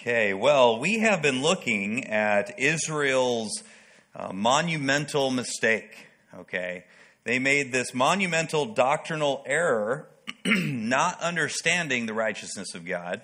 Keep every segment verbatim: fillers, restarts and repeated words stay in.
Okay, well, we have been looking at Israel's uh, monumental mistake, okay? They made this monumental doctrinal error, not understanding the righteousness of God,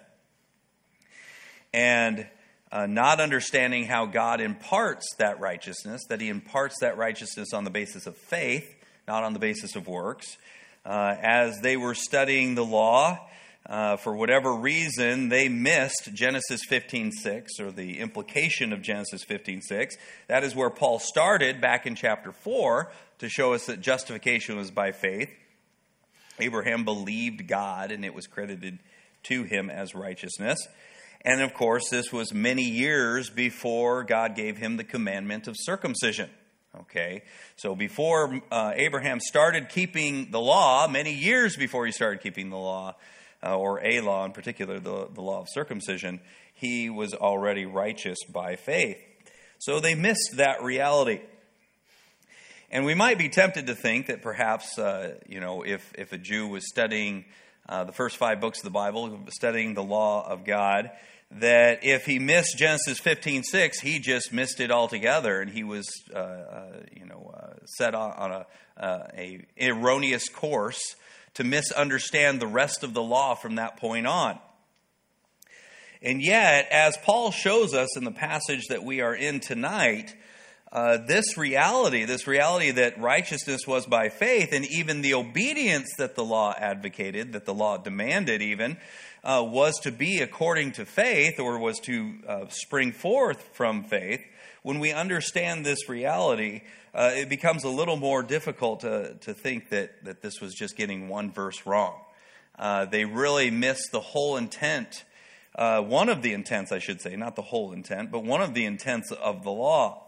and uh, not understanding how God imparts that righteousness, that he imparts that righteousness on the basis of faith, not on the basis of works. Uh, as they were studying the law, Uh, for whatever reason, they missed Genesis fifteen six, or the implication of Genesis fifteen six. That is where Paul started back in chapter four to show us that justification was by faith. Abraham believed God, and it was credited to him as righteousness. And of course, this was many years before God gave him the commandment of circumcision. Okay, so before uh, Abraham started keeping the law, many years before he started keeping the law, Uh, or a law in particular, the, the law of circumcision, he was already righteous by faith. So they missed that reality. And we might be tempted to think that perhaps, uh, you know, if, if a Jew was studying uh, the first five books of the Bible, studying the law of God, that if he missed Genesis fifteen six, he just missed it altogether, and he was, uh, uh, you know, uh, set on, on a, uh, a erroneous course to misunderstand the rest of the law from that point on. And yet, as Paul shows us in the passage that we are in tonight, uh, this reality, this reality that righteousness was by faith, and even the obedience that the law advocated, that the law demanded even, uh, was to be according to faith, or was to uh, spring forth from faith. When we understand this reality, uh, it becomes a little more difficult to, to think that, that this was just getting one verse wrong. Uh, they really missed the whole intent, uh, one of the intents, I should say, not the whole intent, but one of the intents of the law.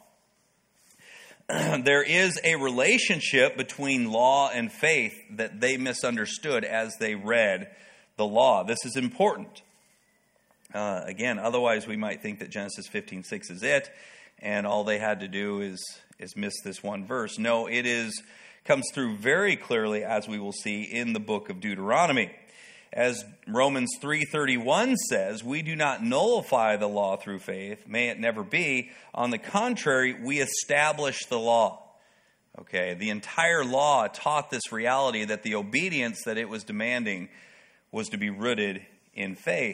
There is a relationship between law and faith that they misunderstood as they read the law. This is important. Uh, again, otherwise we might think that Genesis fifteen six is it, and all they had to do is, is miss this one verse. No, it is comes through very clearly, as we will see in the book of Deuteronomy. As Romans three thirty-one says, we do not nullify the law through faith. May it never be. On the contrary, we establish the law. Okay, the entire law taught this reality that the obedience that it was demanding was to be rooted in faith.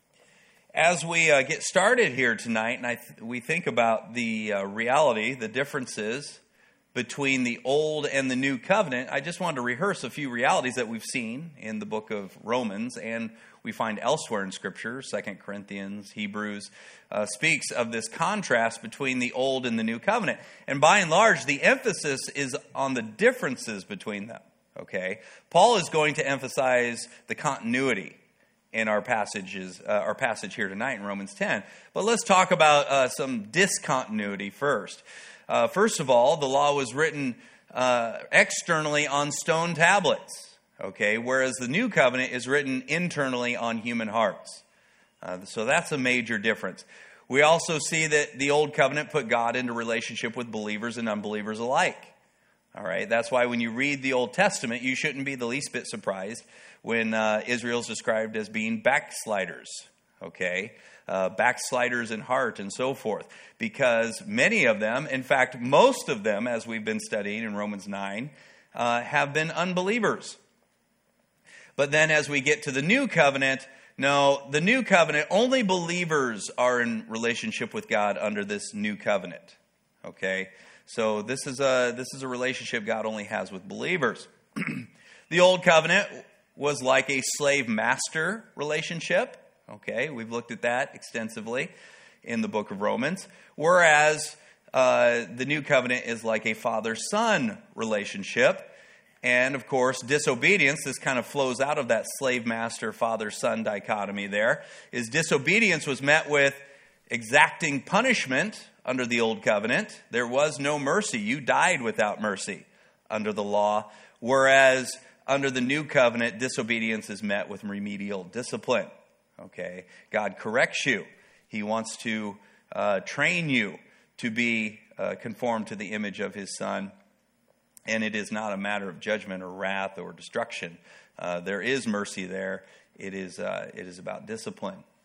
As we uh, get started here tonight, and I th- we think about the uh, reality, the differences between the Old and the New Covenant, I just wanted to rehearse a few realities that we've seen in the book of Romans, and we find elsewhere in Scripture. Second Corinthians, Hebrews, uh, speaks of this contrast between the Old and the New Covenant. And by and large, the emphasis is on the differences between them. Okay, Paul is going to emphasize the continuity in our passages, uh, our passage here tonight in Romans ten. But let's talk about uh, some discontinuity first. Uh, first of all, the law was written uh, externally on stone tablets, okay, whereas the new covenant is written internally on human hearts. Uh, so that's a major difference. We also see that the old covenant put God into relationship with believers and unbelievers alike. All right, that's why when you read the Old Testament, you shouldn't be the least bit surprised when uh, Israel's described as being backsliders, okay, uh, backsliders in heart and so forth, because many of them, in fact, most of them, as we've been studying in Romans nine, uh, have been unbelievers. But then as we get to the new covenant, no, the new covenant, only believers are in relationship with God under this new covenant, okay? So this is a this is a relationship God only has with believers. The old covenant was like a slave-master relationship. Okay, we've looked at that extensively in the book of Romans. Whereas uh, the new covenant is like a father-son relationship. And of course, disobedience, this kind of flows out of that slave-master, father-son dichotomy there, is disobedience was met with exacting punishment under the old covenant. There was no mercy. You died without mercy under the law. Whereas under the new covenant, disobedience is met with remedial discipline. Okay, God corrects you. He wants to uh, train you to be uh, conformed to the image of his Son. And it is not a matter of judgment or wrath or destruction. Uh, there is mercy there. It is uh, it is about discipline.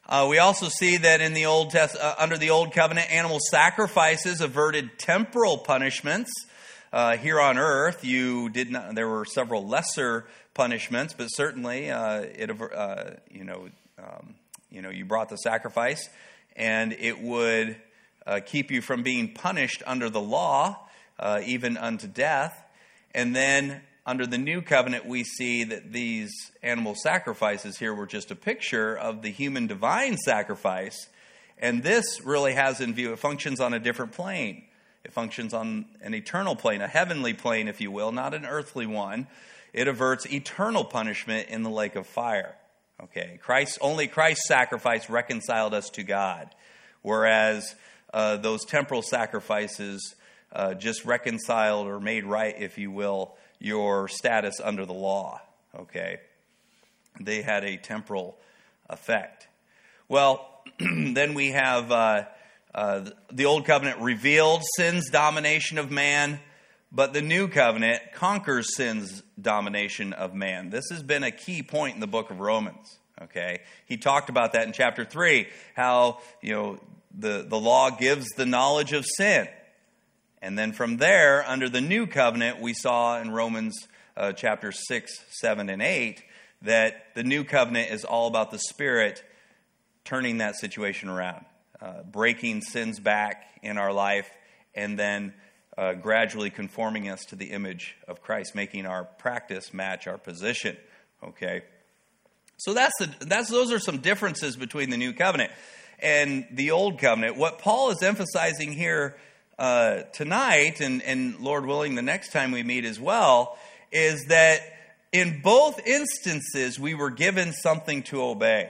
Uh, we also see that in the Old Test, uh, under the Old Covenant, animal sacrifices averted temporal punishments. Uh, here on earth, you did not. There were several lesser punishments, but certainly, uh, it uh, you know, um, you know, you brought the sacrifice, and it would uh, keep you from being punished under the law, uh, even unto death. And then, under the New Covenant, we see that these animal sacrifices here were just a picture of the human divine sacrifice, and this really has in view. It functions on a different plane. It functions on an eternal plane, a heavenly plane, if you will, not an earthly one. It averts eternal punishment in the lake of fire. Okay, Christ, only Christ's sacrifice reconciled us to God, whereas uh, those temporal sacrifices uh, just reconciled or made right, if you will, your status under the law. Okay, they had a temporal effect. Well, then we have. Uh, Uh, the Old Covenant revealed sin's domination of man, but the New Covenant conquers sin's domination of man. This has been a key point in the book of Romans. Okay, he talked about that in chapter three, how you know the, the law gives the knowledge of sin. And then from there, under the New Covenant, we saw in Romans uh, chapter six, seven, and eight, that the New Covenant is all about the Spirit turning that situation around. Uh, breaking sins back in our life, and then uh, gradually conforming us to the image of Christ, making our practice match our position. Okay, so that's the that's those are some differences between the New Covenant and the Old Covenant. What Paul is emphasizing here uh, tonight, and, and Lord willing, the next time we meet as well, is that in both instances we were given something to obey.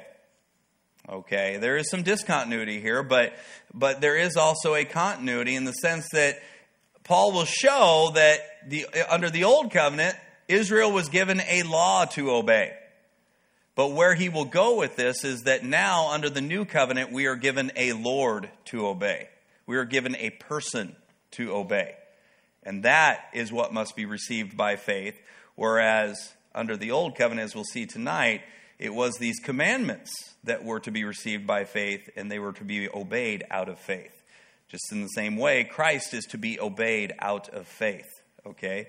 Okay, there is some discontinuity here, but but there is also a continuity in the sense that Paul will show that the under the Old Covenant, Israel was given a law to obey. But where he will go with this is that now under the New Covenant, we are given a Lord to obey. We are given a person to obey. And that is what must be received by faith, whereas under the Old Covenant, as we'll see tonight, it was these commandments that were to be received by faith, and they were to be obeyed out of faith. Just in the same way, Christ is to be obeyed out of faith. Okay?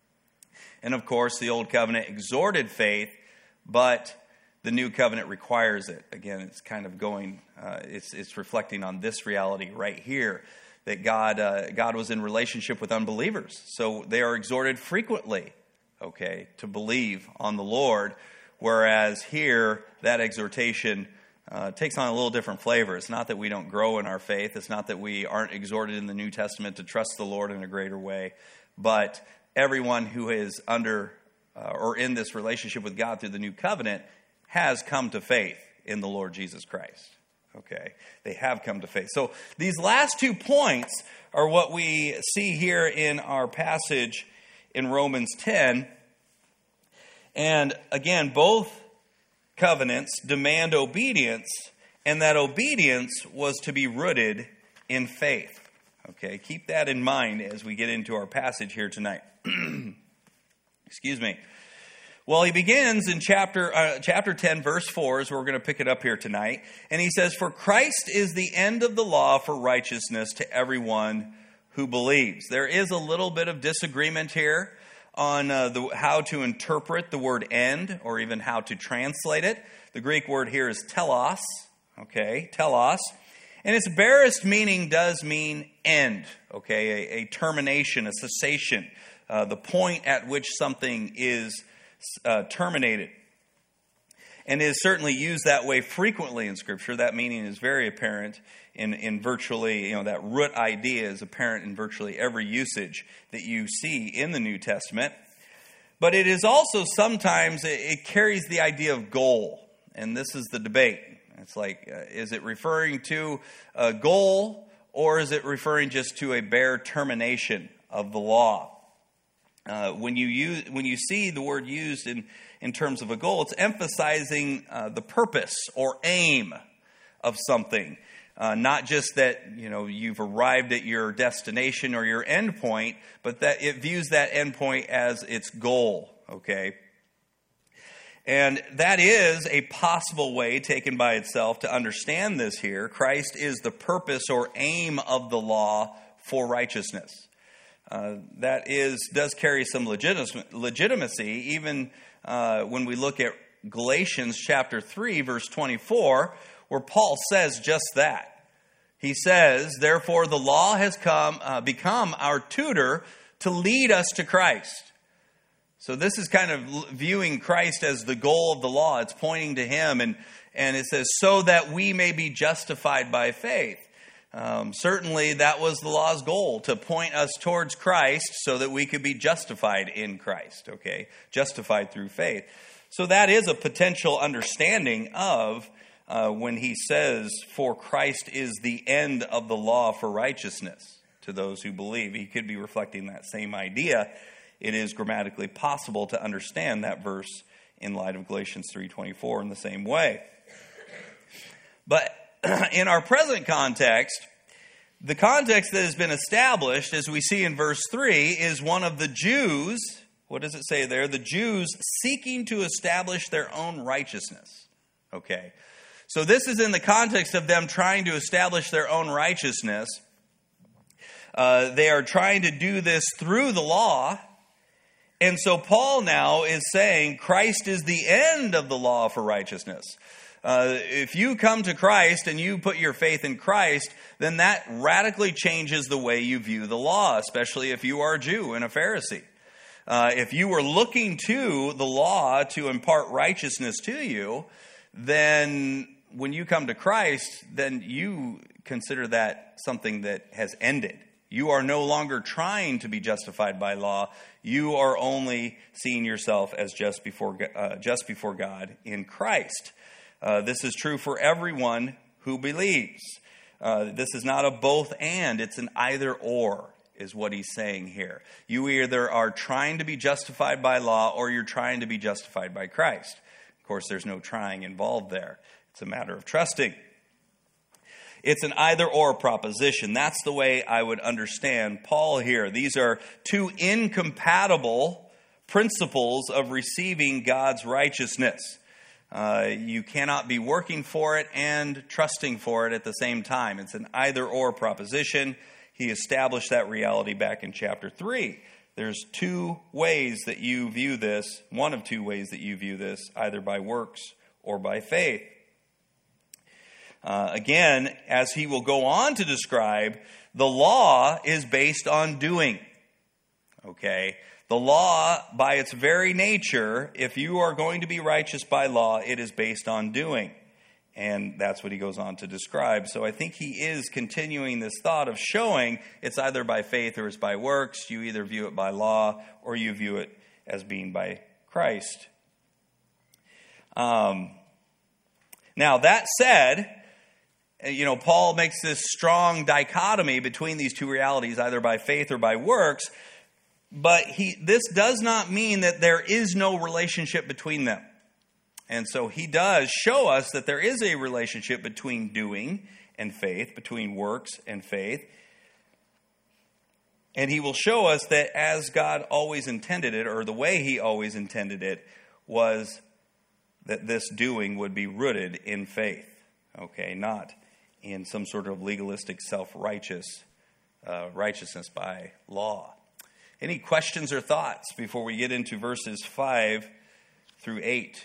And of course, the Old Covenant exhorted faith, but the New Covenant requires it. Again, it's kind of going, uh, it's it's reflecting on this reality right here, that God uh, God was in relationship with unbelievers. So they are exhorted frequently, okay, to believe on the Lord. Whereas here, that exhortation uh, takes on a little different flavor. It's not that we don't grow in our faith. It's not that we aren't exhorted in the New Testament to trust the Lord in a greater way. But everyone who is under uh, or in this relationship with God through the New Covenant has come to faith in the Lord Jesus Christ. Okay, they have come to faith. So these last two points are what we see here in our passage in Romans ten. And again, both covenants demand obedience, and that obedience was to be rooted in faith. Okay, keep that in mind as we get into our passage here tonight. Excuse me. Well, he begins in chapter uh, chapter ten, verse four, is where we're going to pick it up here tonight. And he says, "For Christ is the end of the law for righteousness to everyone who believes." There is a little bit of disagreement here on uh, the, how to interpret the word end, or even how to translate it. The Greek word here is telos, okay, telos. And its barest meaning does mean end, okay, a, a termination, a cessation, uh, the point at which something is uh, terminated. And is certainly used that way frequently in Scripture. That meaning is very apparent in, in virtually, you know, that root idea is apparent in virtually every usage that you see in the New Testament. But it is also sometimes, it, it carries the idea of goal. And this is the debate. It's like, uh, is it referring to a goal, or is it referring just to a bare termination of the law? Uh, when you use, when you see the word used in, in terms of a goal, it's emphasizing uh, the purpose or aim of something. Uh, not just that, you know, you've arrived at your destination or your end point, but that it views that end point as its goal, okay? And that is a possible way, taken by itself, to understand this here. Christ is the purpose or aim of the law for righteousness. Uh, that is does carry some legit- legitimacy, even uh, when we look at Galatians chapter three, verse twenty-four, where Paul says just that. He says, therefore the law has come uh, become our tutor to lead us to Christ. So this is kind of viewing Christ as the goal of the law. It's pointing to him. And, and it says, so that we may be justified by faith. Um, certainly that was the law's goal, to point us towards Christ so that we could be justified in Christ. Okay, justified through faith. So that is a potential understanding of uh, when he says, for Christ is the end of the law for righteousness to those who believe. He could be reflecting that same idea. It is grammatically possible to understand that verse in light of Galatians three twenty-four in the same way. But in our present context, the context that has been established, as we see in verse three, is one of the Jews. What does it say there? The Jews seeking to establish their own righteousness. Okay. So this is in the context of them trying to establish their own righteousness. Uh, they are trying to do this through the law. And so Paul now is saying Christ is the end of the law for righteousness. Uh, if you come to Christ and you put your faith in Christ, then that radically changes the way you view the law, especially if you are a Jew and a Pharisee. Uh, if you were looking to the law to impart righteousness to you, then when you come to Christ, then you consider that something that has ended. You are no longer trying to be justified by law. You are only seeing yourself as just before uh, just before God in Christ. Uh, this is true for everyone who believes. Uh, this is not a both and. It's an either or, is what he's saying here. You either are trying to be justified by law or you're trying to be justified by Christ. Of course, there's no trying involved there. It's a matter of trusting. It's an either-or proposition. That's the way I would understand Paul here. These are two incompatible principles of receiving God's righteousness. Uh, you cannot be working for it and trusting for it at the same time. It's an either-or proposition. He established that reality back in chapter three. There's two ways that you view this, one of two ways that you view this, either by works or by faith. Uh, again, as he will go on to describe, the law is based on doing. Okay? The law, by its very nature, if you are going to be righteous by law, it is based on doing. And that's what he goes on to describe. So I think he is continuing this thought of showing it's either by faith or it's by works. You either view it by law or you view it as being by Christ. Um, now, that said, you know, Paul makes this strong dichotomy between these two realities, either by faith or by works. But he, this does not mean that there is no relationship between them. And so he does show us that there is a relationship between doing and faith, between works and faith. And he will show us that as God always intended it, or the way he always intended it, was that this doing would be rooted in faith. Okay, not in some sort of legalistic self-righteous uh, righteousness by law. Any questions or thoughts before we get into verses five through eight?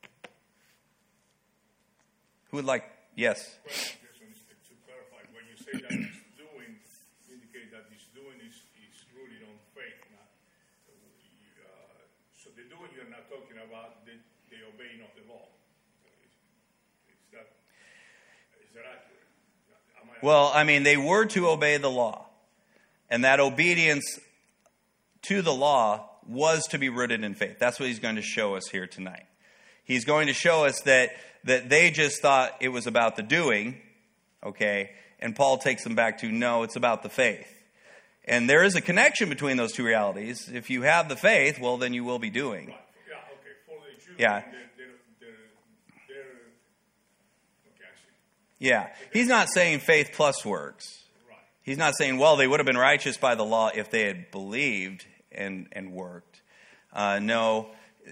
Who would like? Yes. Just to clarify, when you say that he's doing, indicate that he's doing is, is rooted on faith. Not, uh, so the doing you're not talking about the, the obeying of the law. Is, is that is that accurate? Am I well, I mean, they were to obey the law, and that obedience to the law was to be rooted in faith. That's what he's going to show us here tonight. He's going to show us that, that they just thought it was about the doing, okay? And Paul takes them back to, no, it's about the faith. And there is a connection between those two realities. If you have the faith, well, then you will be doing. Right. Yeah, okay. For the Jews, yeah. They're, they're, they're, they're, okay, I see. Yeah. He's not saying faith plus works. Right. He's not saying, well, they would have been righteous by the law if they had believed and, and worked. Uh, no.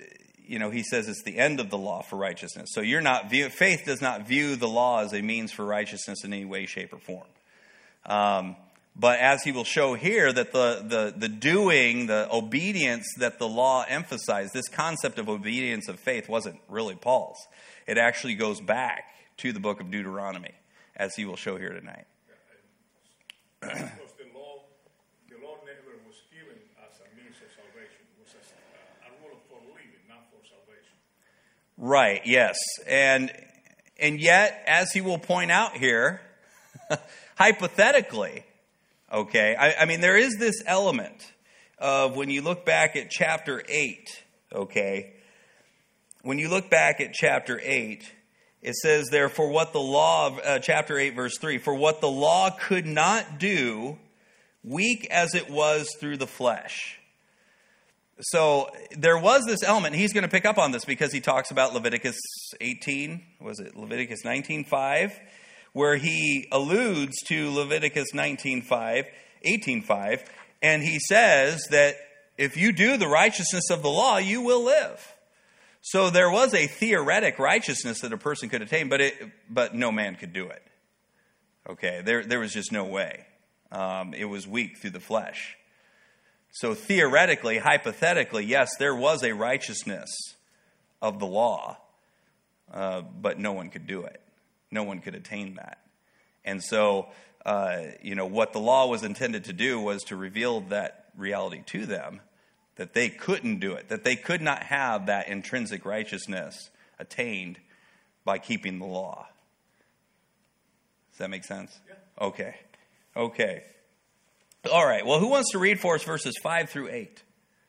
you know, he says it's the end of the law for righteousness. So you're not view, faith does not view the law as a means for righteousness in any way, shape, or form. Um, but as he will show here, that the, the, the doing, the obedience that the law emphasized, this concept of obedience of faith wasn't really Paul's. It actually goes back to the book of Deuteronomy, as he will show here tonight. Because the law, the law never was given as a means of salvation. It was a, a rule for living, not for salvation. Right, yes. And and yet, as he will point out here, hypothetically, okay, I, I mean, there is this element of when you look back at chapter eight, okay, when you look back at chapter eight, it says there, for what the law of, uh, chapter eight, verse three, for what the law could not do, weak as it was through the flesh. So there was this element, he's going to pick up on this because he talks about Leviticus eighteen, was it Leviticus nineteen five, where he alludes to Leviticus nineteen five, eighteen five, and he says that if you do the righteousness of the law, you will live. So there was a theoretic righteousness that a person could attain, but it, but no man could do it. Okay, there there was just no way. Um, it was weak through the flesh. So theoretically, hypothetically, yes, there was a righteousness of the law, uh, but no one could do it. No one could attain that. And so, uh, you know, what the law was intended to do was to reveal that reality to them, that they couldn't do it, that they could not have that intrinsic righteousness attained by keeping the law. Does that make sense? Yeah. Okay. Okay. All right. Well, who wants to read for us verses five through eight?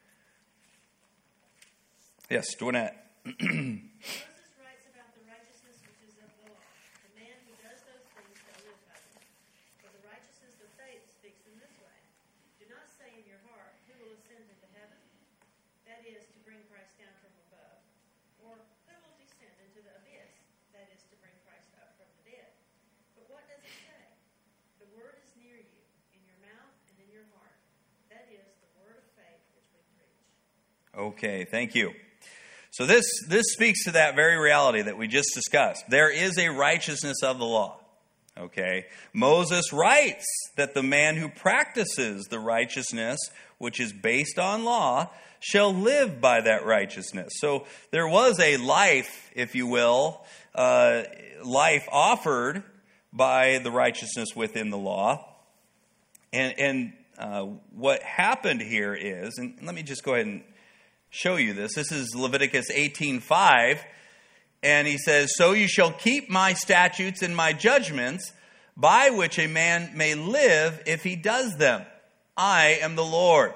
Yes, Dwynette. Moses writes about the righteousness which is of the law. The man who does those things shall live by them. For the righteousness of faith speaks in this way. Do not say in your heart, who will ascend into heaven? That is, to bring Christ down from above. Or who will descend into the abyss? That is, to bring Christ up from the dead. But what does it say? The word is near you, in your mouth and in your heart. That is the word of faith which we preach. Okay, thank you. So this, this speaks to that very reality that we just discussed. There is a righteousness of the law. Okay? Moses writes that the man who practices the righteousness which is based on law shall live by that righteousness. So there was a life, if you will, uh, life offered by the righteousness within the law. And, and uh, what happened here is, and let me just go ahead and show you this. This is Leviticus eighteen five, and he says, so you shall keep my statutes and my judgments, by which a man may live if he does them. I am the Lord.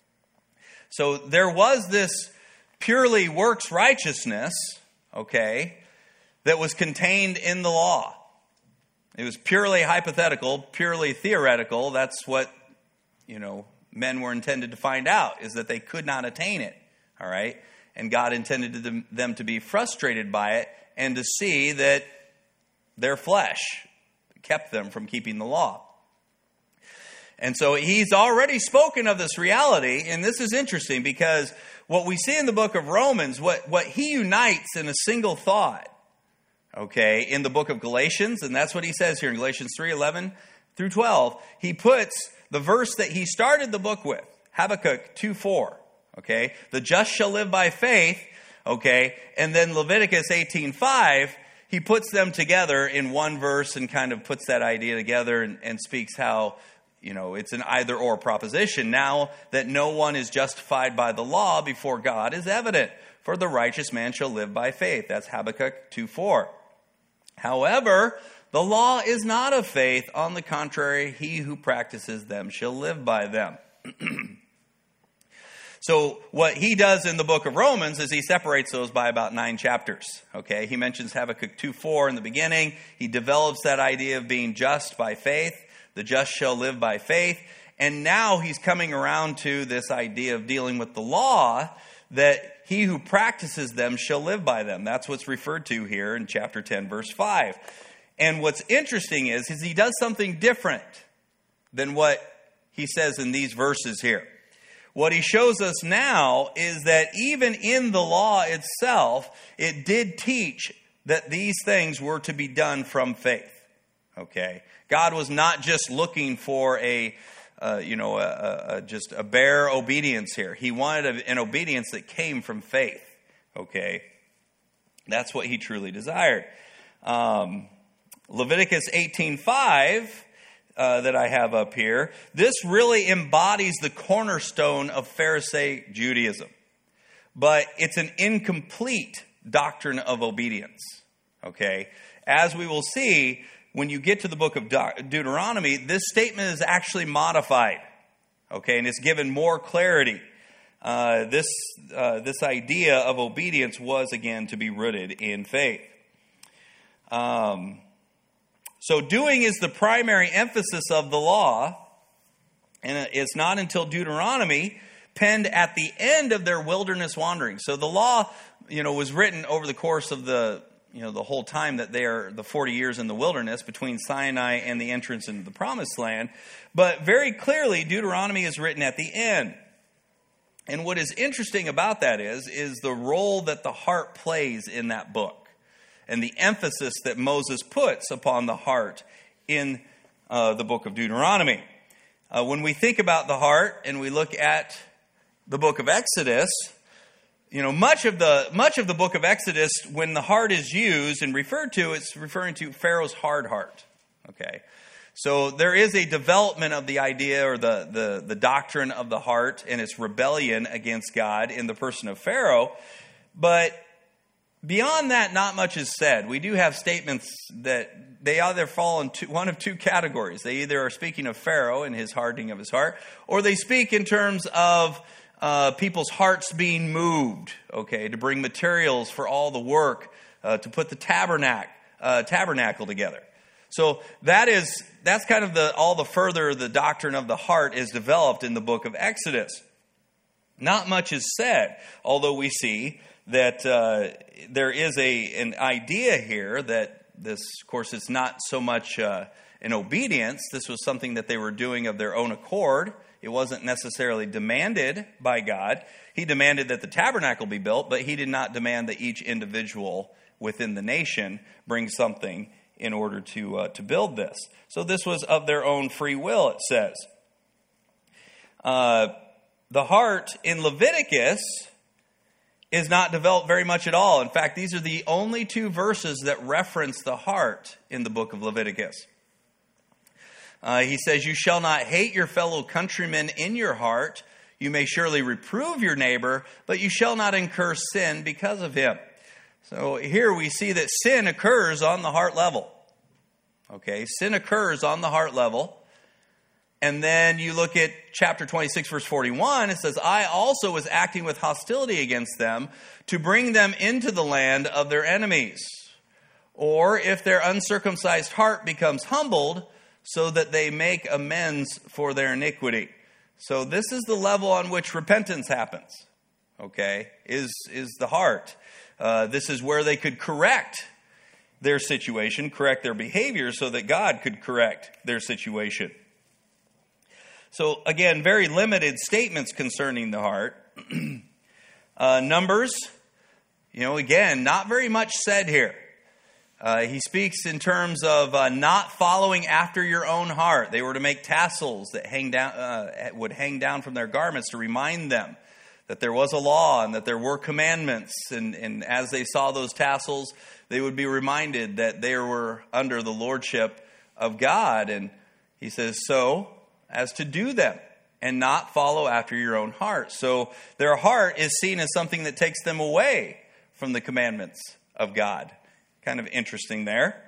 So there was this purely works righteousness, okay, that was contained in the law. It was purely hypothetical, purely theoretical. That's what, you know, men were intended to find out, is that they could not attain it. All right? And God intended them, them to be frustrated by it and to see that their flesh kept them from keeping the law. And so he's already spoken of this reality, and this is interesting because what we see in the book of Romans, what, what he unites in a single thought, okay, in the book of Galatians, and that's what he says here in Galatians three eleven through twelve, he puts the verse that he started the book with, Habakkuk two four. Okay, the just shall live by faith, okay, and then Leviticus eighteen five, he puts them together in one verse and kind of puts that idea together and, and speaks how, you know, it's an either-or proposition. Now that no one is justified by the law before God is evident, for the righteous man shall live by faith. That's Habakkuk two four. However, the law is not of faith. On the contrary, he who practices them shall live by them. So what he does in the book of Romans is he separates those by about nine chapters. Okay, he mentions Habakkuk two four in the beginning. He develops that idea of being just by faith. The just shall live by faith. And now he's coming around to this idea of dealing with the law, that he who practices them shall live by them. That's what's referred to here in chapter ten, verse five. And what's interesting is, is he does something different than what he says in these verses here. What he shows us now is that even in the law itself, it did teach that these things were to be done from faith. Okay? God was not just looking for a, uh, you know, a, a, a, just a bare obedience here. He wanted a, an obedience that came from faith. Okay? That's what he truly desired. Um, Leviticus eighteen five, uh, that I have up here, this really embodies the cornerstone of Pharisee Judaism. But it's an incomplete doctrine of obedience. Okay? As we will see, when you get to the book of Deuteronomy, this statement is actually modified. Okay? And it's given more clarity. Uh, this uh, this idea of obedience was, again, to be rooted in faith. Um, so doing is the primary emphasis of the law, and it's not until Deuteronomy, penned at the end of their wilderness wandering. So the law, you know, was written over the course of the, you know, the whole time that they are the forty years in the wilderness between Sinai and the entrance into the Promised Land. But very clearly, Deuteronomy is written at the end. And what is interesting about that is, is the role that the heart plays in that book and the emphasis that Moses puts upon the heart in uh, the book of Deuteronomy. Uh, when we think about the heart and we look at the book of Exodus, you know, much of the much of the book of Exodus, when the heart is used and referred to, it's referring to Pharaoh's hard heart. Okay. So there is a development of the idea or the, the, the doctrine of the heart and its rebellion against God in the person of Pharaoh. But beyond that, not much is said. We do have statements that they either fall in two, one of two categories. They either are speaking of Pharaoh and his hardening of his heart, or they speak in terms of uh, people's hearts being moved, okay, to bring materials for all the work, uh, to put the tabernacle, uh, tabernacle together. So that is that's kind of the all the further the doctrine of the heart is developed in the book of Exodus. Not much is said, although we see that uh, there is a an idea here that this, of course, it's not so much uh, an obedience. This was something that they were doing of their own accord. It wasn't necessarily demanded by God. He demanded that the tabernacle be built, but he did not demand that each individual within the nation bring something in order to uh, to build this. So this was of their own free will, it says. Uh, the heart in Leviticus is not developed very much at all. In fact, these are the only two verses that reference the heart in the book of Leviticus. Uh, he says, "You shall not hate your fellow countrymen in your heart. You may surely reprove your neighbor, but you shall not incur sin because of him." So here we see that sin occurs on the heart level. Okay, sin occurs on the heart level. And then you look at chapter twenty-six, verse forty-one. It says, "I also was acting with hostility against them to bring them into the land of their enemies. Or if their uncircumcised heart becomes humbled, so that they make amends for their iniquity." So this is the level on which repentance happens. Okay, is is the heart. Uh, this is where they could correct their situation, correct their behavior, so that God could correct their situation. So again, very limited statements concerning the heart. uh, Numbers, you know, again, not very much said here. Uh, he speaks in terms of uh, not following after your own heart. They were to make tassels that hang down, uh, would hang down from their garments to remind them that there was a law and that there were commandments. And, and as they saw those tassels, they would be reminded that they were under the lordship of God. And he says, so as to do them and not follow after your own heart. So their heart is seen as something that takes them away from the commandments of God. Kind of interesting there.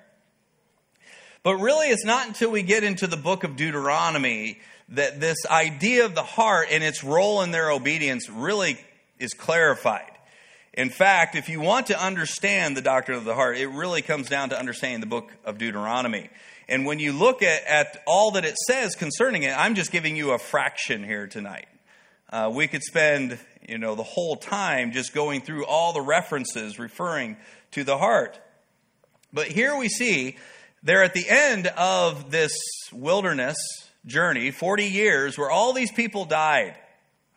But really, it's not until we get into the book of Deuteronomy that this idea of the heart and its role in their obedience really is clarified. In fact, if you want to understand the doctrine of the heart, it really comes down to understanding the book of Deuteronomy. And when you look at, at all that it says concerning it, I'm just giving you a fraction here tonight. Uh, we could spend, you know, the whole time just going through all the references referring to the heart. But here we see they're at the end of this wilderness journey, forty years, where all these people died.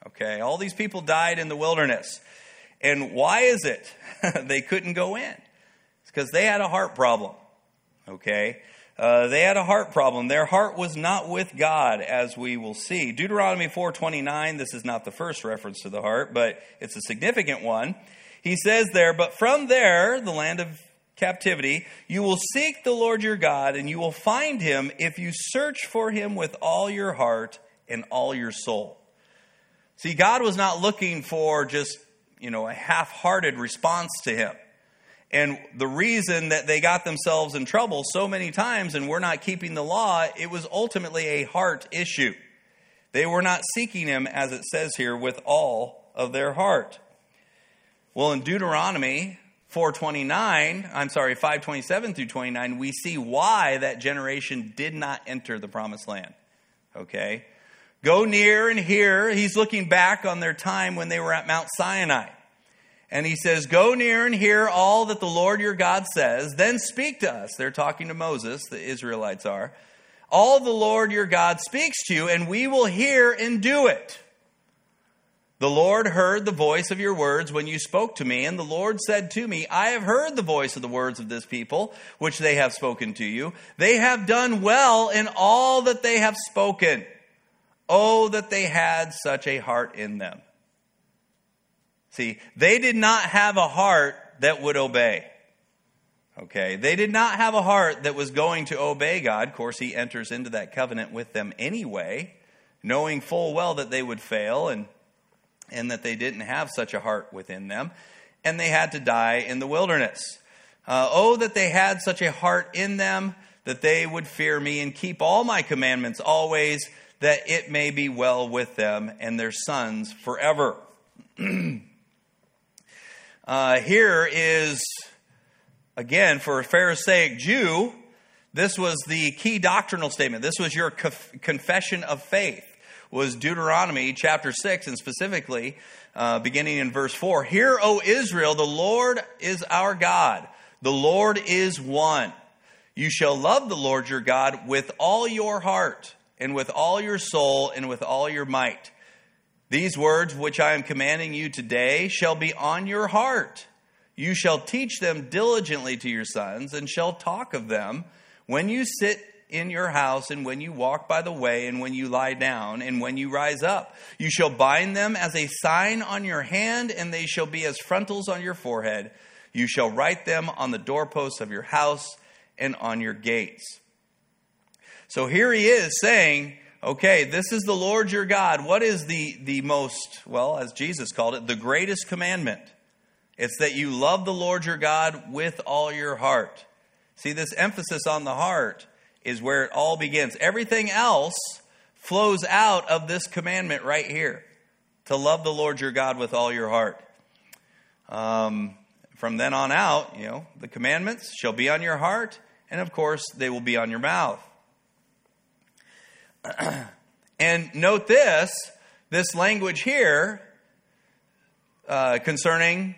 Okay, all these people died in the wilderness. And why is it they couldn't go in? It's because they had a heart problem. Okay, uh, they had a heart problem. Their heart was not with God, as we will see. Deuteronomy four twenty-nine, this is not the first reference to the heart, but it's a significant one. He says there, but from there, the land of captivity, you will seek the Lord your God, and you will find him if you search for him with all your heart and all your soul. See, God was not looking for just, you know, a half-hearted response to him. And the reason that they got themselves in trouble so many times and were not keeping the law, it was ultimately a heart issue. They were not seeking him, as it says here, with all of their heart. Well, in Deuteronomy four twenty-nine, I'm sorry, five twenty-seven through twenty-nine, we see why that generation did not enter the promised land. Okay? Go near and hear. He's looking back on their time when they were at Mount Sinai. And he says, go near and hear all that the Lord your God says. Then speak to us. They're talking to Moses, the Israelites are. All the Lord your God speaks to you, and we will hear and do it. The Lord heard the voice of your words when you spoke to me, and the Lord said to me, I have heard the voice of the words of this people, which they have spoken to you. They have done well in all that they have spoken. Oh, that they had such a heart in them. See, they did not have a heart that would obey. Okay, they did not have a heart that was going to obey God. Of course, he enters into that covenant with them anyway, knowing full well that they would fail and and that they didn't have such a heart within them, and they had to die in the wilderness. Uh, oh, that they had such a heart in them, that they would fear me and keep all my commandments always, that it may be well with them and their sons forever. uh, here is, again, for a Pharisaic Jew, this was the key doctrinal statement. This was your conf- confession of faith. Was Deuteronomy chapter six, and specifically uh, beginning in verse four. Hear, O Israel, the Lord is our God. The Lord is one. You shall love the Lord your God with all your heart, and with all your soul, and with all your might. These words which I am commanding you today shall be on your heart. You shall teach them diligently to your sons, and shall talk of them when you sit in your house, and when you walk by the way, and when you lie down, and when you rise up. You shall bind them as a sign on your hand, and they shall be as frontals on your forehead. You shall write them on the doorposts of your house and on your gates. So here he is saying, okay, this is the Lord your God. What is the, the most, well, as Jesus called it, the greatest commandment? It's that you love the Lord your God with all your heart. See, this emphasis on the heart is where it all begins. Everything else flows out of this commandment right here. To love the Lord your God with all your heart. Um, from then on out, you know, the commandments shall be on your heart. And of course, they will be on your mouth. And note this, this language here uh, concerning...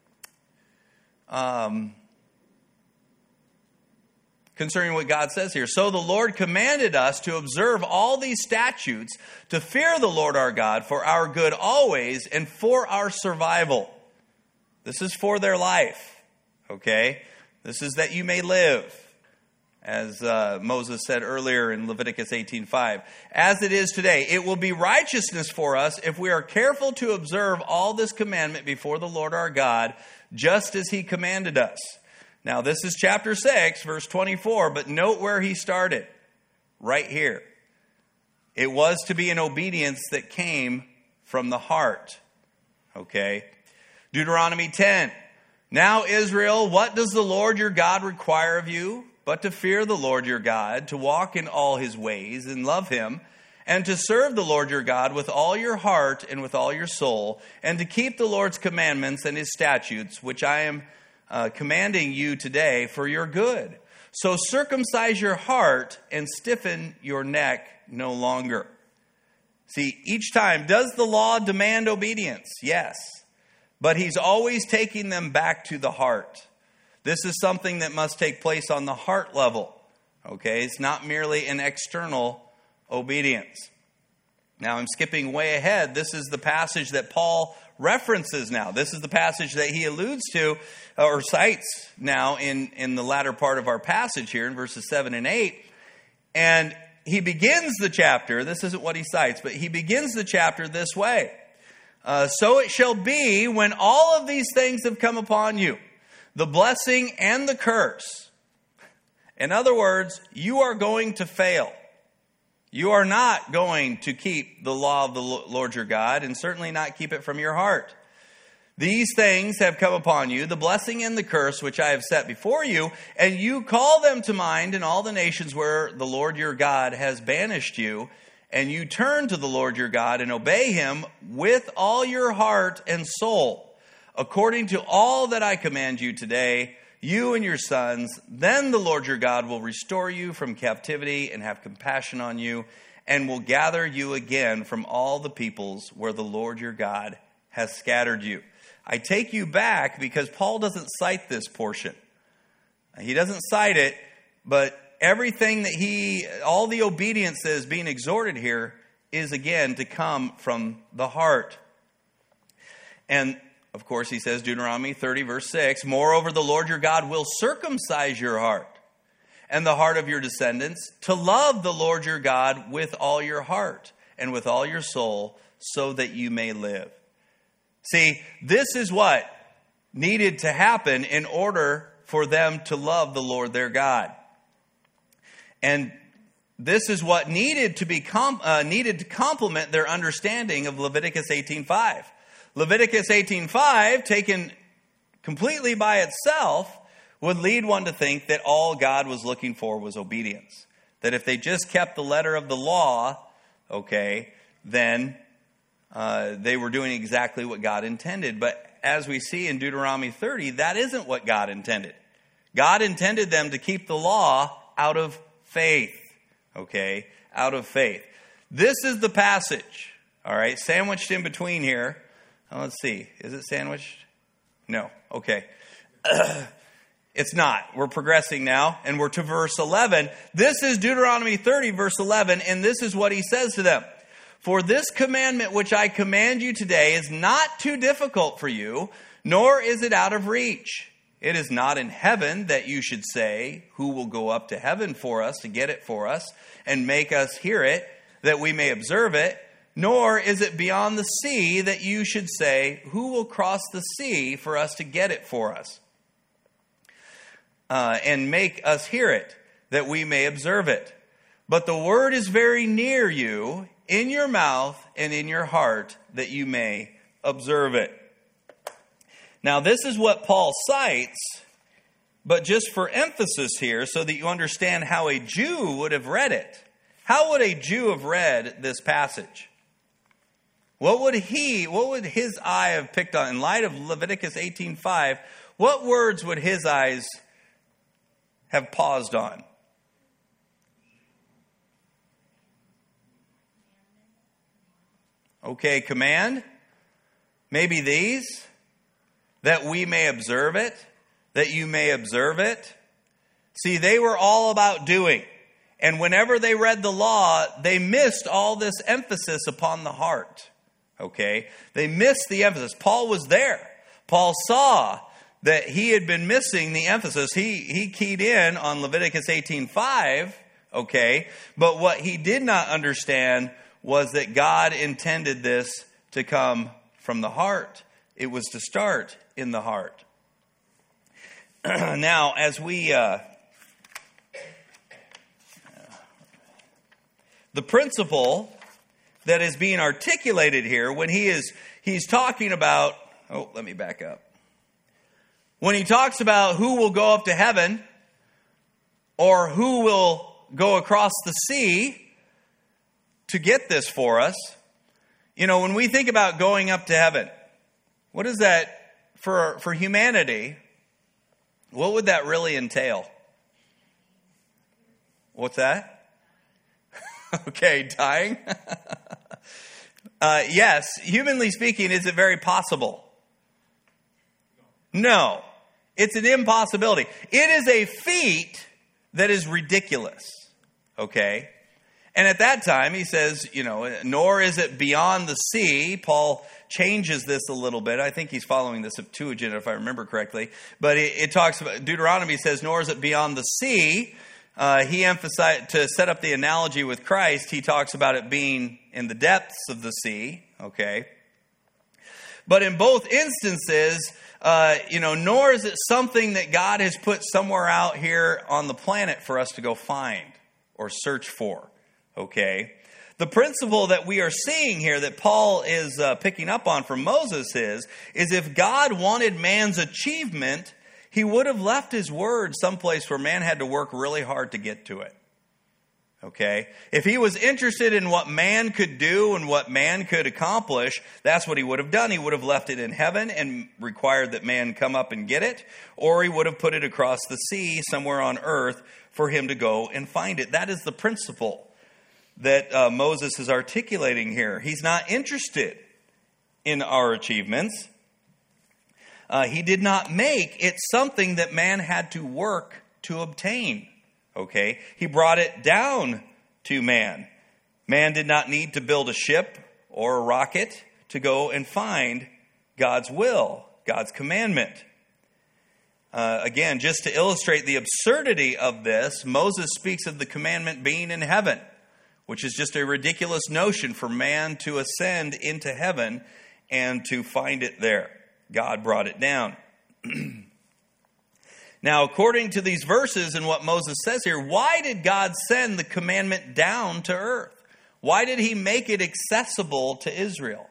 Um, Concerning what God says here. So the Lord commanded us to observe all these statutes, to fear the Lord our God for our good always and for our survival. This is for their life. Okay? This is that you may live. As uh, Moses said earlier in Leviticus eighteen five. As it is today, it will be righteousness for us if we are careful to observe all this commandment before the Lord our God, just as he commanded us. Now, this is chapter six, verse twenty-four, but note where he started. Right here. It was to be an obedience that came from the heart. Okay? Deuteronomy ten. Now, Israel, what does the Lord your God require of you? But to fear the Lord your God, to walk in all his ways and love him, and to serve the Lord your God with all your heart and with all your soul, and to keep the Lord's commandments and his statutes, which I am Uh, commanding you today for your good. So circumcise your heart and stiffen your neck no longer. See, each time, does the law demand obedience? Yes. But he's always taking them back to the heart. This is something that must take place on the heart level. Okay? It's not merely an external obedience. Now I'm skipping way ahead. This is the passage that Paul references now. This is the passage that he alludes to or cites now in, in the latter part of our passage here in verses seven and eight. And he begins the chapter, this isn't what he cites, but he begins the chapter this way. Uh, so it shall be when all of these things have come upon you, the blessing and the curse. In other words, you are going to fail. You are not going to keep the law of the Lord your God, and certainly not keep it from your heart. These things have come upon you, the blessing and the curse which I have set before you, and you call them to mind in all the nations where the Lord your God has banished you, and you turn to the Lord your God and obey him with all your heart and soul, according to all that I command you today, you and your sons. Then the Lord your God will restore you from captivity and have compassion on you, and will gather you again from all the peoples where the Lord your God has scattered you. I take you back because Paul doesn't cite this portion. He doesn't cite it, but everything that he, all the obedience that is being exhorted here is again to come from the heart. And of course, he says, Deuteronomy thirty, verse six, moreover, the Lord your God will circumcise your heart and the heart of your descendants to love the Lord your God with all your heart and with all your soul, so that you may live. See, this is what needed to happen in order for them to love the Lord their God. And this is what needed to be com- uh, needed to complement their understanding of Leviticus eighteen five. Leviticus eighteen five, taken completely by itself, would lead one to think that all God was looking for was obedience. That if they just kept the letter of the law, okay, then uh, they were doing exactly what God intended. But as we see in Deuteronomy thirty, that isn't what God intended. God intended them to keep the law out of faith, okay, out of faith. This is the passage, all right, sandwiched in between here. Oh, let's see. Is it sandwiched? No. Okay. It's not. We're progressing now, and we're to verse eleven. This is Deuteronomy thirty, verse eleven, and this is what he says to them. For this commandment which I command you today is not too difficult for you, nor is it out of reach. It is not in heaven that you should say, who will go up to heaven for us to get it for us and make us hear it, that we may observe it. Nor is it beyond the sea that you should say, who will cross the sea for us to get it for us? Uh, and make us hear it, that we may observe it. But the word is very near you, in your mouth and in your heart, that you may observe it. Now this is what Paul cites, but just for emphasis here, so that you understand how a Jew would have read it. How would a Jew have read this passage? What would he, what would his eye have picked on? In light of Leviticus eighteen five, what words would his eyes have paused on? Okay, command. Maybe these. That we may observe it. That you may observe it. See, they were all about doing. And whenever they read the law, they missed all this emphasis upon the heart. Okay? They missed the emphasis. Paul was there. Paul saw that he had been missing the emphasis. He he keyed in on Leviticus eighteen five, okay? But what he did not understand was that God intended this to come from the heart. It was to start in the heart. Now, as we... Uh, the principle that is being articulated here when he is he's talking about, oh, let me back up. When he talks about who will go up to heaven or who will go across the sea to get this for us, you know, when we think about going up to heaven, what is that for for humanity? What would that really entail? What's that? Okay, dying? uh, yes, humanly speaking, is it very possible? No, it's an impossibility. It is a feat that is ridiculous, okay? And at that time, he says, you know, nor is it beyond the sea. Paul changes this a little bit. I think he's following the Septuagint, if I remember correctly. But it, it talks about, Deuteronomy says, nor is it beyond the sea. Uh, he emphasized, to set up the analogy with Christ, he talks about it being in the depths of the sea, okay? But in both instances, uh, you know, nor is it something that God has put somewhere out here on the planet for us to go find or search for. Okay, the principle that we are seeing here that Paul is uh, picking up on from Moses is, is if God wanted man's achievement, he would have left his word someplace where man had to work really hard to get to it. Okay, if he was interested in what man could do and what man could accomplish, that's what he would have done. He would have left it in heaven and required that man come up and get it, or he would have put it across the sea somewhere on earth for him to go and find it. That is the principle that uh, Moses is articulating here. He's not interested in our achievements. Uh, he did not make it something that man had to work to obtain. Okay? He brought it down to man. Man did not need to build a ship or a rocket to go and find God's will, God's commandment. Uh, again, just to illustrate the absurdity of this, Moses speaks of the commandment being in heaven, which is just a ridiculous notion for man to ascend into heaven and to find it there. God brought it down. Now, according to these verses and what Moses says here, why did God send the commandment down to earth? Why did he make it accessible to Israel?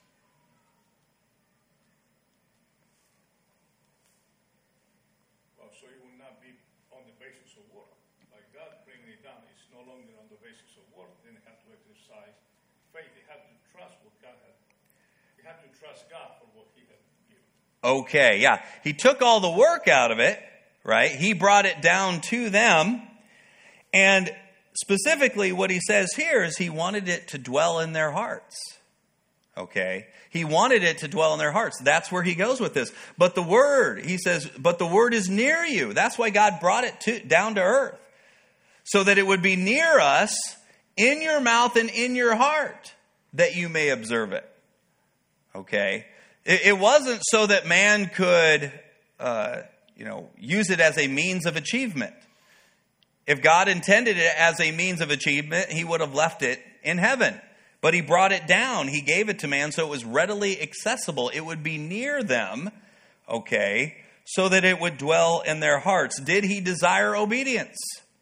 Well, so it will not be on the basis of work. Like God bringing it down, it's no longer on the basis of work. Then they have to exercise faith. They have to trust what God had. They have to trust God for what he had given. Okay, yeah. He took all the work out of it, right? He brought it down to them. And specifically what he says here is he wanted it to dwell in their hearts. Okay? He wanted it to dwell in their hearts. That's where he goes with this. But the word, he says, but the word is near you. That's why God brought it to, down to earth. So that it would be near us, in your mouth and in your heart, that you may observe it. Okay? It, it wasn't so that man could, uh, you know, use it as a means of achievement. If God intended it as a means of achievement, he would have left it in heaven. But he brought it down. He gave it to man so it was readily accessible. It would be near them, okay, so that it would dwell in their hearts. Did he desire obedience?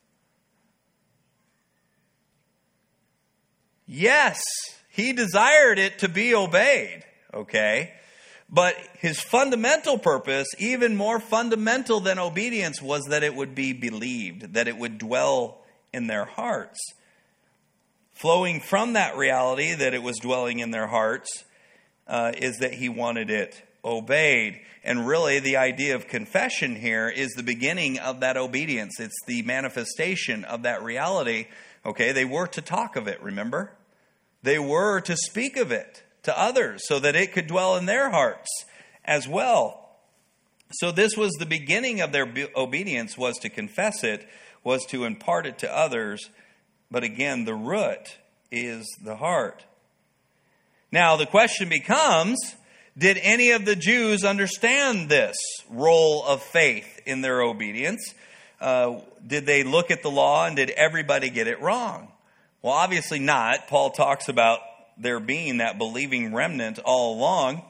Yes, he desired it to be obeyed, okay? But his fundamental purpose, even more fundamental than obedience, was that it would be believed, that it would dwell in their hearts. Flowing from that reality that it was dwelling in their hearts uh, is that he wanted it obeyed. And really the idea of confession here is the beginning of that obedience. It's the manifestation of that reality. Okay, they were to talk of it, remember? They were to speak of it to others so that it could dwell in their hearts as well. So this was the beginning of their obedience, was to confess it, was to impart it to others. But again, the root is the heart. Now the question becomes, did any of the Jews understand this role of faith in their obedience? Uh, did they look at the law and did everybody get it wrong? Well, obviously not. Paul talks about there being that believing remnant all along.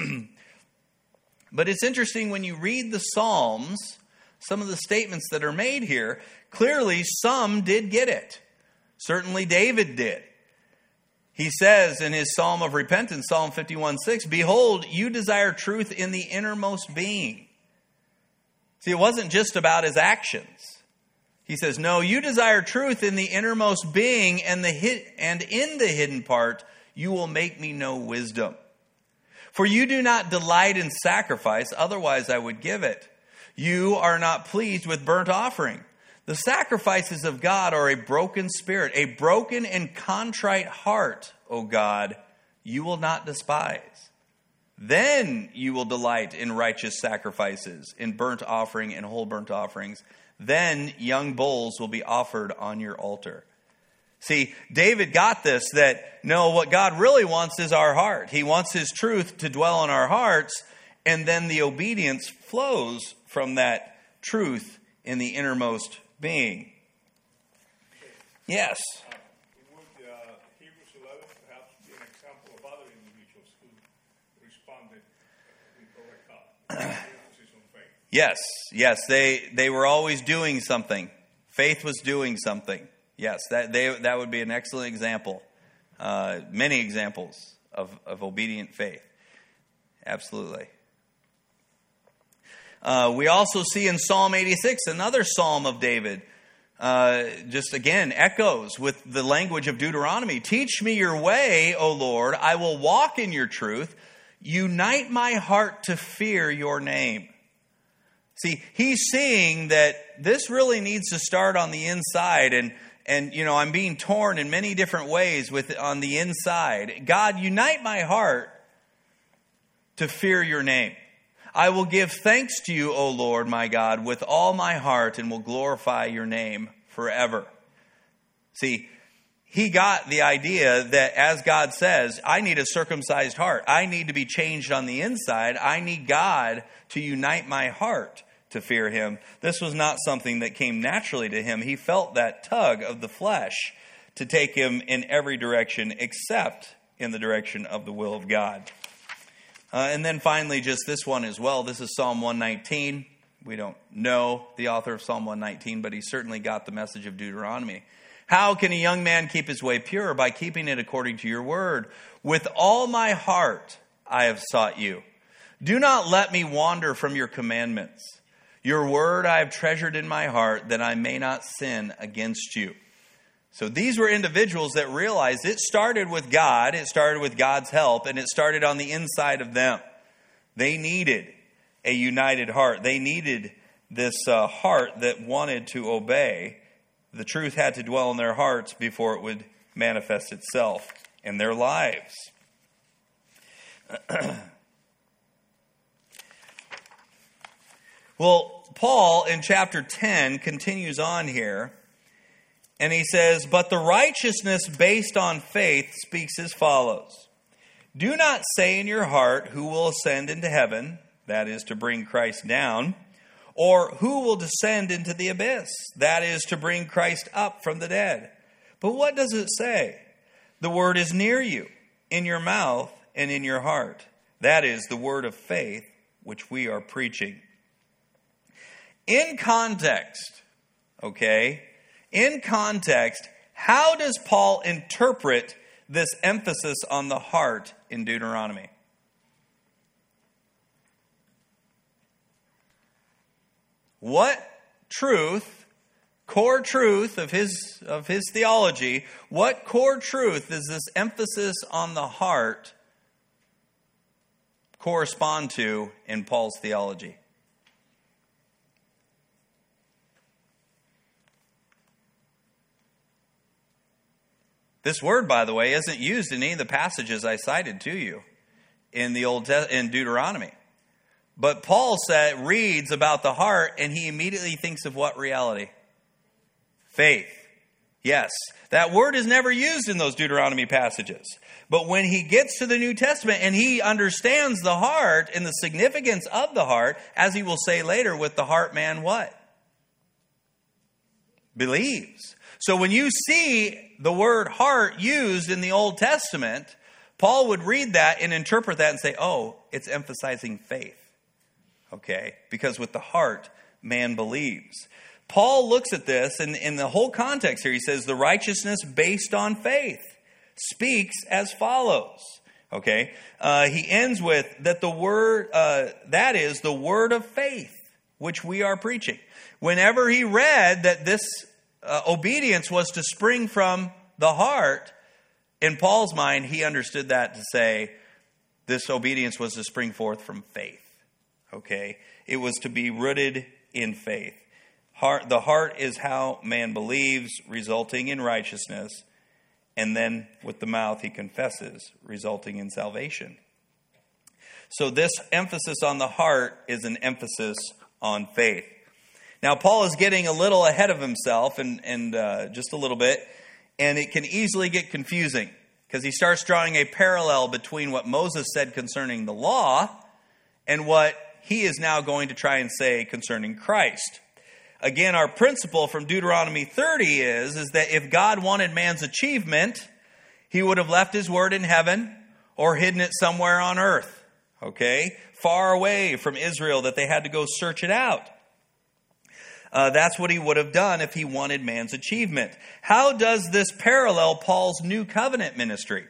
But it's interesting when you read the Psalms, some of the statements that are made here, clearly some did get it. Certainly David did. He says in his Psalm of Repentance, Psalm fifty-one six, behold, you desire truth in the innermost being. See, it wasn't just about his actions. He says, no, you desire truth in the innermost being, and the hid- and in the hidden part, you will make me know wisdom. For you do not delight in sacrifice, otherwise I would give it. You are not pleased with burnt offering. The sacrifices of God are a broken spirit, a broken and contrite heart, O God, you will not despise. Then you will delight in righteous sacrifices, in burnt offering and whole burnt offerings. Then young bulls will be offered on your altar. See, David got this, that no, what God really wants is our heart. He wants his truth to dwell in our hearts, and then the obedience flows from that truth in the innermost being. Yes. Uh, would uh, Hebrews eleven perhaps be an example of other individuals who responded with correct heart, emphasis on faith? Yes, yes, they they were always doing something. Faith was doing something. Yes, that they that would be an excellent example. Uh, many examples of, of obedient faith. Absolutely. Uh, we also see in Psalm eighty-six, another psalm of David, uh, just again echoes with the language of Deuteronomy. Teach me your way, O Lord. I will walk in your truth. Unite my heart to fear your name. See, he's seeing that this really needs to start on the inside, and and you know I'm being torn in many different ways with on the inside. God, unite my heart to fear your name. I will give thanks to you, O Lord, my God, with all my heart, and will glorify your name forever. See, he got the idea that, as God says, I need a circumcised heart. I need to be changed on the inside. I need God to unite my heart to fear him. This was not something that came naturally to him. He felt that tug of the flesh to take him in every direction except in the direction of the will of God. Uh, and then finally, just this one as well. This is Psalm one nineteen. We don't know the author of Psalm one nineteen, but he certainly got the message of Deuteronomy. How can a young man keep his way pure? By keeping it according to your word. With all my heart I have sought you. Do not let me wander from your commandments. Your word I have treasured in my heart, that I may not sin against you. So these were individuals that realized it started with God, it started with God's help, and it started on the inside of them. They needed a united heart. They needed this uh, heart that wanted to obey. The truth had to dwell in their hearts before it would manifest itself in their lives. Well, Paul in chapter ten continues on here. And he says, but the righteousness based on faith speaks as follows. Do not say in your heart, who will ascend into heaven, that is to bring Christ down, or who will descend into the abyss, that is to bring Christ up from the dead. But what does it say? The word is near you, in your mouth and in your heart. That is the word of faith which we are preaching. In context, okay, In context, how does Paul interpret this emphasis on the heart in Deuteronomy? What truth, core truth of his of his theology, what core truth does this emphasis on the heart correspond to in Paul's theology? This word, by the way, isn't used in any of the passages I cited to you in the Old Te- in Deuteronomy. But Paul said, reads about the heart, and he immediately thinks of what reality? Faith. Yes, that word is never used in those Deuteronomy passages. But when he gets to the New Testament and he understands the heart and the significance of the heart, as he will say later, with the heart man what? Believes. So when you see the word heart used in the Old Testament, Paul would read that and interpret that and say, oh, it's emphasizing faith. Okay? Because with the heart, man believes. Paul looks at this, and in the whole context here, he says, the righteousness based on faith speaks as follows. Okay? Uh, he ends with that the word, uh, that is the word of faith, which we are preaching. Whenever he read that this Uh, obedience was to spring from the heart, in Paul's mind, he understood that to say this obedience was to spring forth from faith. Okay? It was to be rooted in faith. Heart, the heart is how man believes, resulting in righteousness. And then with the mouth he confesses, resulting in salvation. So this emphasis on the heart is an emphasis on faith. Now, Paul is getting a little ahead of himself, and, and uh, just a little bit, And it can easily get confusing because he starts drawing a parallel between what Moses said concerning the law and what he is now going to try and say concerning Christ. Again, our principle from Deuteronomy thirty is, is that if God wanted man's achievement, he would have left his word in heaven or hidden it somewhere on earth, okay? Far away from Israel that they had to go search it out. Uh, that's what he would have done if he wanted man's achievement. How does this parallel Paul's new covenant ministry?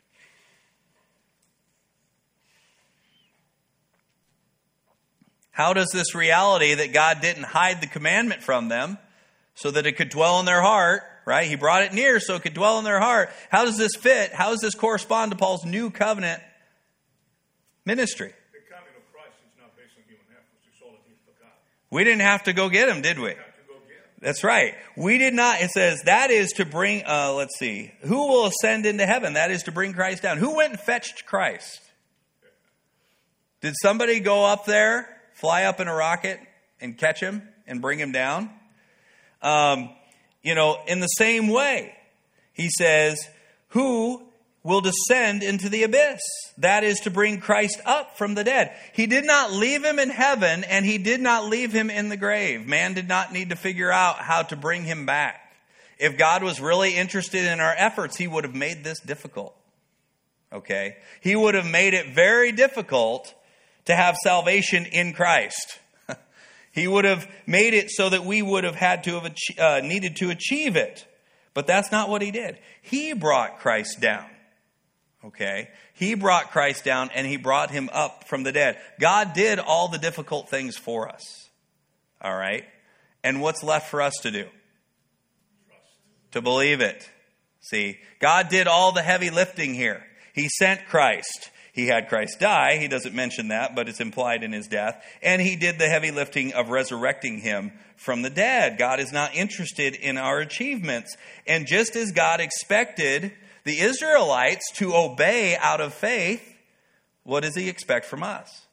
How does this reality that God didn't hide the commandment from them so that it could dwell in their heart, right? He brought it near so it could dwell in their heart. How does this fit? How does this correspond to Paul's new covenant ministry? The coming of Christ is not based on human efforts. It's all a gift of God. We didn't have to go get him, did we? We have to go get him. That's right. We did not. It says that is to bring, uh, let's see, who will ascend into heaven? That is to bring Christ down. Who went and fetched Christ? Did somebody go up there, fly up in a rocket and catch him and bring him down? Um, you know, in the same way, he says, who will descend into the abyss? That is to bring Christ up from the dead. He did not leave him in heaven, and he did not leave him in the grave. Man did not need to figure out how to bring him back. If God was really interested in our efforts, he would have made this difficult. Okay? He would have made it very difficult to have salvation in Christ. He would have made it so that we would have had to have uh, needed to achieve it. But that's not what he did. He brought Christ down. Okay? He brought Christ down and he brought him up from the dead. God did all the difficult things for us. All right? And what's left for us to do? Trust. To believe it. See, God did all the heavy lifting here. He sent Christ. He had Christ die. He doesn't mention that, but it's implied in his death. And he did the heavy lifting of resurrecting him from the dead. God is not interested in our achievements. And just as God expected the Israelites to obey out of faith, what does he expect from us?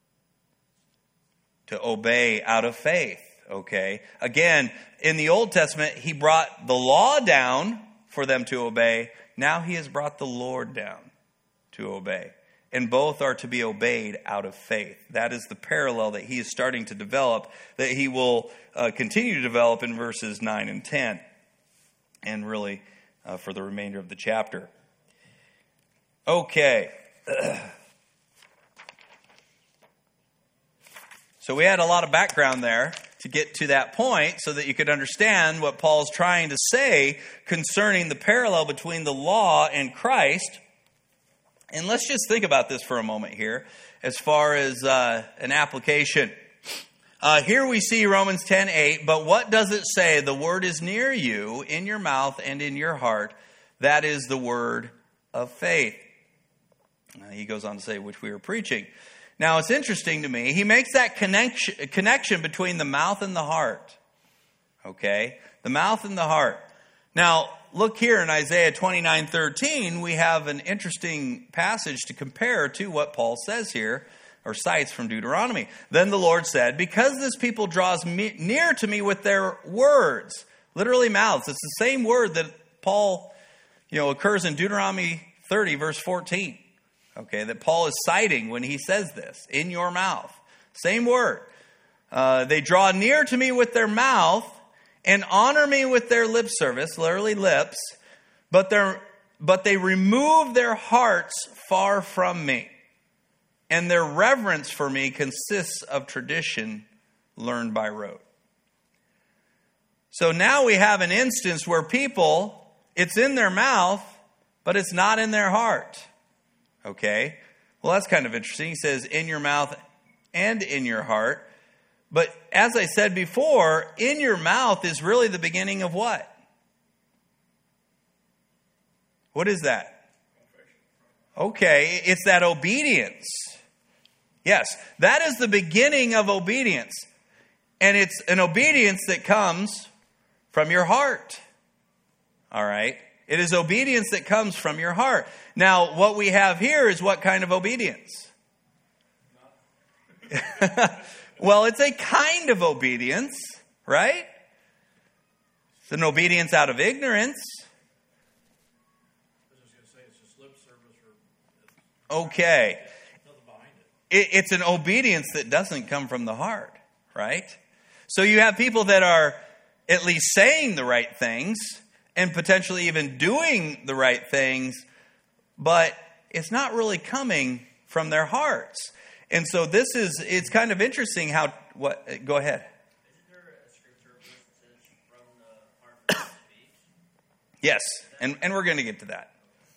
To obey out of faith, okay? Again, in the Old Testament, he brought the law down for them to obey. Now he has brought the Lord down to obey. And both are to be obeyed out of faith. That is the parallel that he is starting to develop, that he will uh, continue to develop in verses nine and ten, and really uh, for the remainder of the chapter. Okay. So we had a lot of background there to get to that point so that you could understand what Paul's trying to say concerning the parallel between the law and Christ. And let's just think about this for a moment here as far as uh, an application. Uh, here we see Romans ten eight, but what does it say? The word is near you, in your mouth and in your heart. That is the word of faith. Uh, he goes on to say, which we are preaching. Now, it's interesting to me. He makes that connection, connection between the mouth and the heart. Okay? The mouth and the heart. Now, look here in Isaiah twenty-nine thirteen, we have an interesting passage to compare to what Paul says here, or cites from Deuteronomy. Then the Lord said, because this people draws me, near to me with their words, literally mouths. It's the same word that Paul, you know, occurs in Deuteronomy thirty, verse fourteen. Okay, that Paul is citing when he says this, in your mouth. Same word. Uh, they draw near to me with their mouth, and honor me with their lip service, literally lips, but they but they remove their hearts far from me. And their reverence for me consists of tradition learned by rote. So now we have an instance where people, it's in their mouth, but it's not in their heart. Okay? Well, that's kind of interesting. He says, in your mouth and in your heart. But as I said before, in your mouth is really the beginning of what? What is that? Okay, it's that obedience. Yes, that is the beginning of obedience. And it's an obedience that comes from your heart. All right? It is obedience that comes from your heart. Now, what we have here is what kind of obedience? Well, it's a kind of obedience, right? It's an obedience out of ignorance. Okay. Nothing behind it. It, it's an obedience that doesn't come from the heart, right? So you have people that are at least saying the right things and potentially even doing the right things, but it's not really coming from their hearts. And so this is, it's kind of interesting how, what, go ahead. Isn't there a scripture verse that says from the heart flows speech? Yes, and, and we're going to get to that.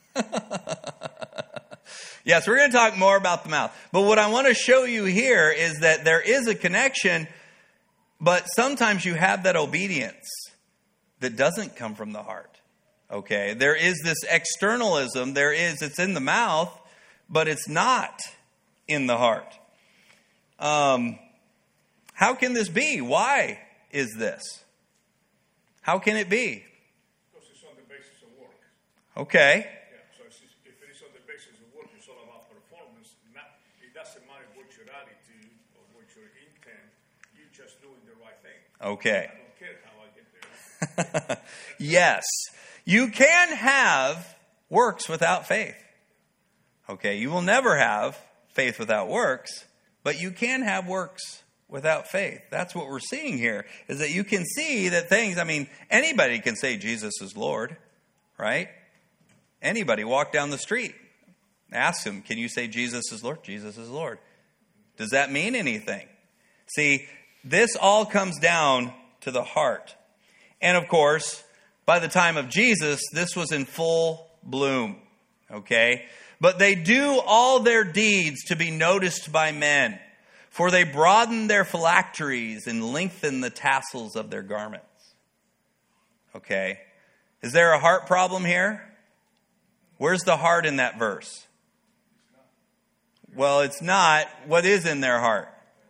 Yes, we're going to talk more about the mouth. But what I want to show you here is that there is a connection, but sometimes you have that obedience that doesn't come from the heart. Okay, there is this externalism, there is, it's in the mouth, but it's not in the heart. Um, how can this be? Why is this? How can it be? Because it's on the basis of work. Okay. Yeah, so it's, if it is on the basis of work, it's all about performance. Not, it doesn't matter what your attitude or what your intent. You're just doing the right thing. Okay. I don't care how I get there. Yes. You can have works without faith. Okay, you will never have faith without works, but you can have works without faith. That's what we're seeing here, is that you can see that things, I mean, anybody can say Jesus is Lord, right? Anybody walk down the street, ask him, can you say Jesus is Lord? Jesus is Lord. Does that mean anything? See, this all comes down to the heart. And of course, by the time of Jesus, this was in full bloom, okay? But they do all their deeds to be noticed by men, for they broaden their phylacteries and lengthen the tassels of their garments. Okay? Is there a heart problem here? Where's the heart in that verse? Well, it's not. What is in their heart?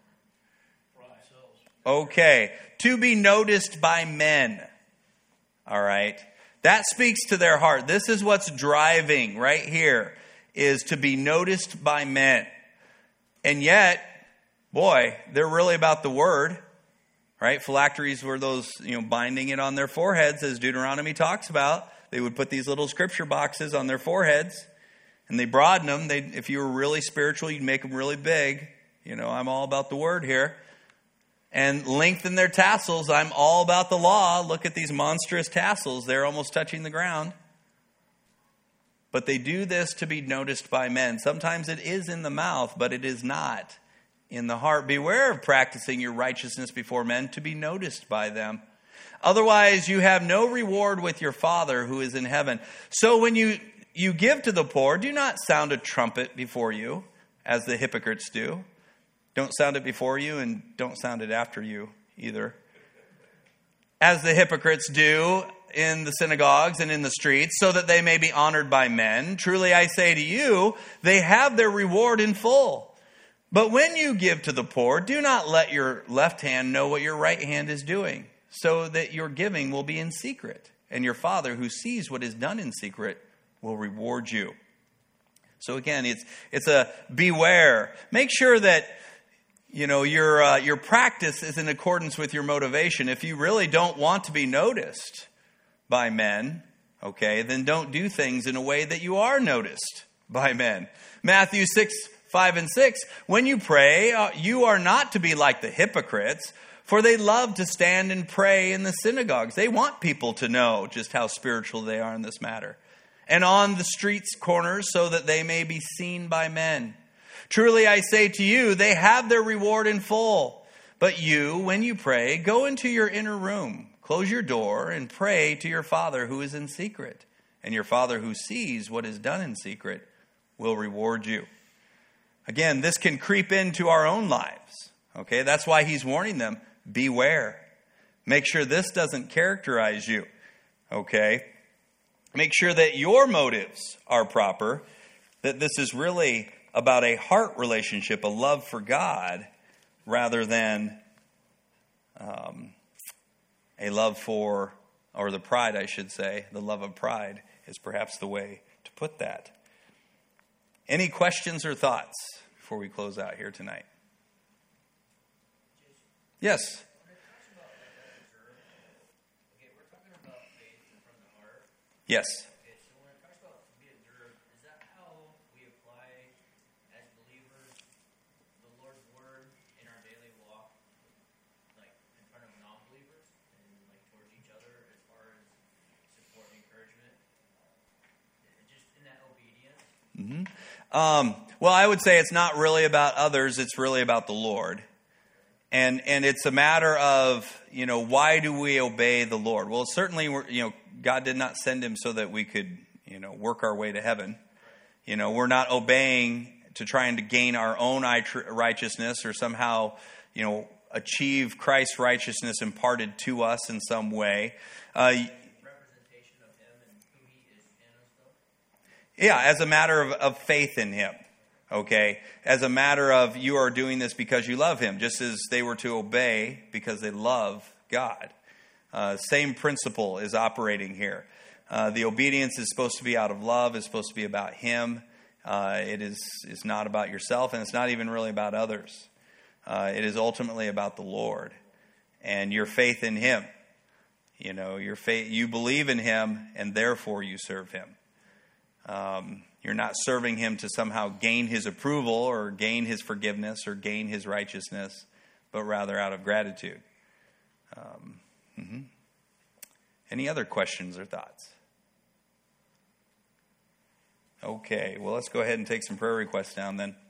Okay. To be noticed by men. All right. That speaks to their heart. This is what's driving right here, is to be noticed by men. And yet, boy, they're really about the word, right? Phylacteries were those, you know, binding it on their foreheads, as Deuteronomy talks about. They would put these little scripture boxes on their foreheads, and they broaden them. They, if you were really spiritual, you'd make them really big. You know, I'm all about the word here. And lengthen their tassels. I'm all about the law. Look at these monstrous tassels. They're almost touching the ground. But they do this to be noticed by men. Sometimes it is in the mouth, but it is not in the heart. Beware of practicing your righteousness before men to be noticed by them. Otherwise, you have no reward with your Father who is in heaven. So when you, you give to the poor, do not sound a trumpet before you, as the hypocrites do. Don't sound it before you, and don't sound it after you either. As the hypocrites do in the synagogues and in the streets, so that they may be honored by men. Truly I say to you, they have their reward in full. But when you give to the poor, do not let your left hand know what your right hand is doing, so that your giving will be in secret. And your Father who sees what is done in secret will reward you. So again, it's it's a beware. Make sure that You know, your uh, your practice is in accordance with your motivation. If you really don't want to be noticed by men, okay, then don't do things in a way that you are noticed by men. Matthew six, five and six, when you pray, uh, you are not to be like the hypocrites, for they love to stand and pray in the synagogues. They want people to know just how spiritual they are in this matter. And on the streets corners, so that they may be seen by men. Truly I say to you, they have their reward in full. But you, when you pray, go into your inner room, close your door, and pray to your Father who is in secret. And your Father who sees what is done in secret will reward you. Again, this can creep into our own lives. Okay, that's why he's warning them, beware. Make sure this doesn't characterize you. Okay, make sure that your motives are proper, that this is really about a heart relationship, a love for God, rather than um, a love for, or the pride, I should say, the love of pride is perhaps the way to put that. Any questions or thoughts before we close out here tonight? Yes? When it talks about like that reserve, okay, we're talking about faith from the heart. Yes. Okay, so when it talks about to be observed, is that how we apply Um, well, I would say it's not really about others. It's really about the Lord. And and it's a matter of, you know, why do we obey the Lord? Well, certainly, we're, you know, God did not send him so that we could, you know, work our way to heaven. You know, we're not obeying to trying to gain our own righteousness or somehow, you know, achieve Christ's righteousness imparted to us in some way. Uh, Representation of him and who he is in us, though? yeah, as a matter of, of faith in him. Okay, as a matter of you are doing this because you love him, just as they were to obey because they love God. Uh, same principle is operating here. Uh, the obedience is supposed to be out of love. It's supposed to be about him. Uh, it is is not about yourself, and it's not even really about others. Uh, it is ultimately about the Lord and your faith in him. You know, your faith. You believe in him, and therefore you serve him. Um, You're not serving him to somehow gain his approval or gain his forgiveness or gain his righteousness, but rather out of gratitude. Um, mm-hmm. Any other questions or thoughts? Okay, well, let's go ahead and take some prayer requests down then.